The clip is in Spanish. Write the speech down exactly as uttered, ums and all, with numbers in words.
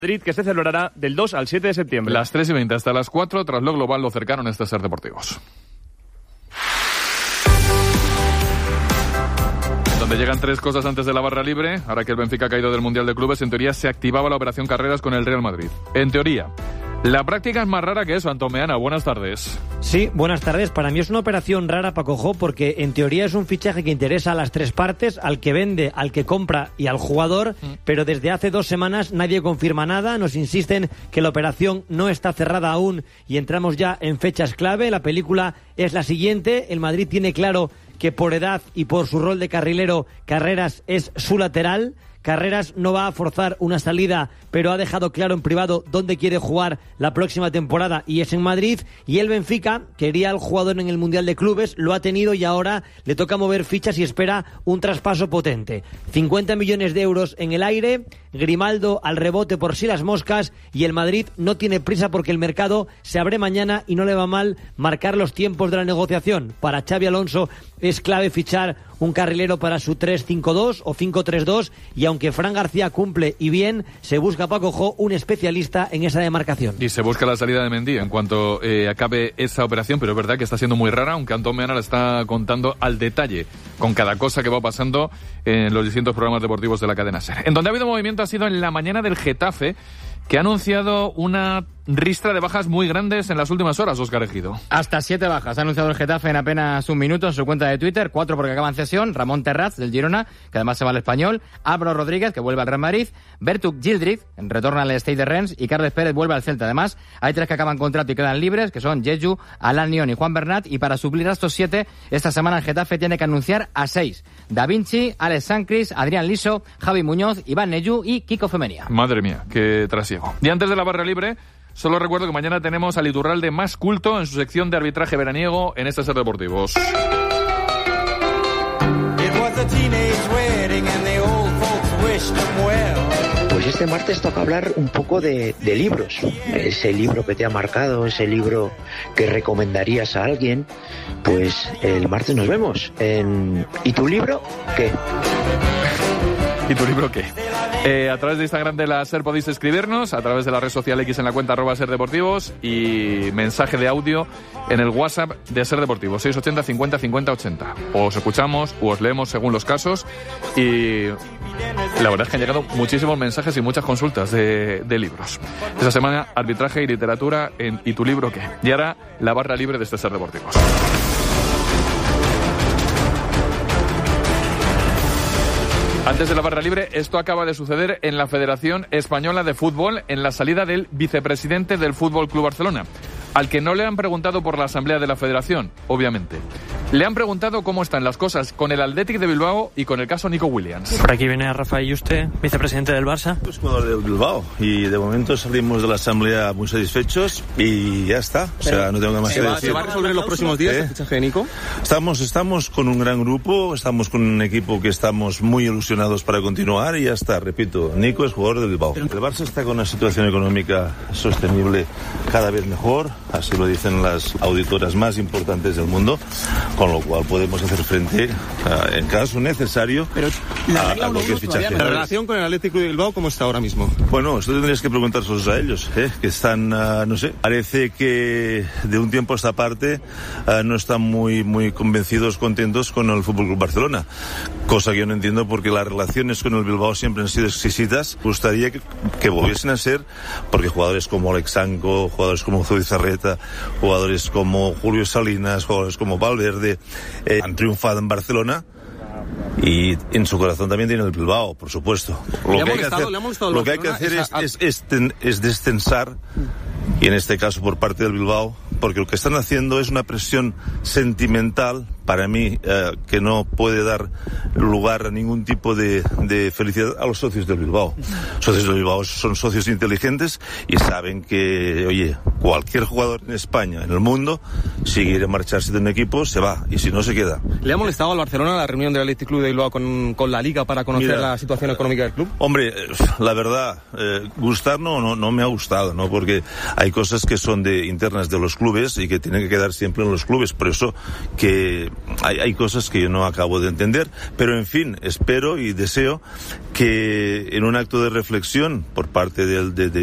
Madrid, que se celebrará del dos al siete de septiembre. Las tres y veinte hasta las cuatro, tras lo global, lo cercano en este Ser Deportivos. Donde llegan tres cosas antes de la barra libre. Ahora que el Benfica ha caído del Mundial de Clubes, en teoría se activaba la operación Carreras con el Real Madrid. En teoría. La práctica es más rara que eso, Antomeana. Buenas tardes. Sí, buenas tardes. Para mí es una operación rara, Paco Jo, porque en teoría es un fichaje que interesa a las tres partes, al que vende, al que compra y al jugador, mm. pero desde hace dos semanas nadie confirma nada. Nos insisten que la operación no está cerrada aún y entramos ya en fechas clave. La película es la siguiente. El Madrid tiene claro que por edad y por su rol de carrilero, Carreras es su lateral. Carreras no va a forzar una salida, pero ha dejado claro en privado dónde quiere jugar la próxima temporada y es en Madrid. Y el Benfica quería al jugador en el Mundial de Clubes, lo ha tenido y ahora le toca mover fichas y espera un traspaso potente. cincuenta millones de euros en el aire, Grimaldo al rebote por si las moscas y el Madrid no tiene prisa porque el mercado se abre mañana y no le va mal marcar los tiempos de la negociación. Para Xabi Alonso es clave fichar un carrilero para su tres cinco dos o cinco tres dos y aunque Fran García cumple y bien, se busca, Paco Jo, un especialista en esa demarcación. Y se busca la salida de Mendy en cuanto eh, acabe esa operación, pero es verdad que está siendo muy rara, aunque Antón Meana la está contando al detalle con cada cosa que va pasando en los distintos programas deportivos de la cadena SER. En donde ha habido movimiento ha sido en la mañana del Getafe, que ha anunciado una ristra de bajas muy grandes en las últimas horas, Óscar Ejido. Hasta siete bajas ha anunciado el Getafe en apenas un minuto en su cuenta de Twitter. Cuatro porque acaban cesión. Ramón Terraz, del Girona, que además se va al Español. Álvaro Rodríguez, que vuelve al Real Madrid. Bertuk Yildiz, retorna al Stade de Rennes. Y Carles Pérez vuelve al Celta. Además, hay tres que acaban contrato y quedan libres, que son Jeju, Alan Lyon y Juan Bernat. Y para suplir a estos siete, esta semana el Getafe tiene que anunciar a seis. Da Vinci, Alex Sancris, Adrián Liso, Javi Muñoz, Iván Neyu y Kiko Femenia. Madre mía, qué trasiego. Y antes de la barra libre, solo recuerdo que mañana tenemos al Iturralde más culto en su sección de arbitraje veraniego en este Ser Deportivos. Pues este martes toca hablar un poco de, de libros. Ese libro que te ha marcado, ese libro que recomendarías a alguien, pues el martes nos vemos en ¿Y tu libro qué? ¿Y tu libro qué? Eh, a través de Instagram de la SER podéis escribirnos, a través de la red social X en la cuenta arroba Ser Deportivos y mensaje de audio en el WhatsApp de Ser Deportivos, seis ochenta cincuenta cincuenta ochenta. Os escuchamos o os leemos según los casos y la verdad es que han llegado muchísimos mensajes y muchas consultas de, de libros. Esta semana, arbitraje y literatura en ¿Y tu libro qué? Y ahora la barra libre de este Ser Deportivos. Antes de la barra libre, esto acaba de suceder en la Federación Española de Fútbol en la salida del vicepresidente del Fútbol Club Barcelona, al que no le han preguntado por la asamblea de la Federación, obviamente. Le han preguntado cómo están las cosas con el Athletic de Bilbao y con el caso Nico Williams. Por aquí viene Rafael Yuste, vicepresidente del Barça. Pues jugador del Bilbao y de momento salimos de la asamblea muy satisfechos y ya está. O sea, no tengo nada más que decir. ¿Se va a resolver en los próximos días el fichaje de Nico? Estamos, estamos con un gran grupo, estamos con un equipo que estamos muy ilusionados para continuar y ya está. Repito, Nico es jugador del Bilbao. El Barça está con una situación económica sostenible cada vez mejor, así lo dicen las auditoras más importantes del mundo, con lo cual podemos hacer frente, a, en caso necesario, Pero la a, a cualquier fichaje. ¿La relación con el Atlético de Bilbao cómo está ahora mismo? Bueno, esto tendrías que preguntárselos a ellos, ¿eh? Que están, uh, no sé, parece que de un tiempo a esta parte uh, no están muy muy convencidos, contentos con el F C Barcelona, cosa que yo no entiendo porque las relaciones con el Bilbao siempre han sido exquisitas. Gustaría que, que volviesen a ser, porque jugadores como Alex Sanco, jugadores como Zoe Zarreta, jugadores como Julio Salinas, jugadores como Valverde, eh, han triunfado en Barcelona y en su corazón también tiene el Bilbao, por supuesto. Lo que hay que hacer, lo que hay que hacer es, es, es, es, es descensar, y en este caso por parte del Bilbao, porque lo que están haciendo es una presión sentimental, para mí, eh, que no puede dar lugar a ningún tipo de, de felicidad a los socios del Bilbao. Los socios del Bilbao son socios inteligentes y saben que, oye, cualquier jugador en España, en el mundo, si quiere marcharse de un equipo, se va, y si no, se queda. ¿Le ha molestado al Barcelona la reunión del Athletic Club de Bilbao con, con la Liga para conocer Mira, la situación económica del club? Hombre, la verdad, eh, gustar no, no, no me ha gustado, ¿no? Porque hay cosas que son de internas de los clubes y que tienen que quedar siempre en los clubes. Por eso que hay, hay cosas que yo no acabo de entender, pero en fin, espero y deseo que en un acto de reflexión por parte del, de, de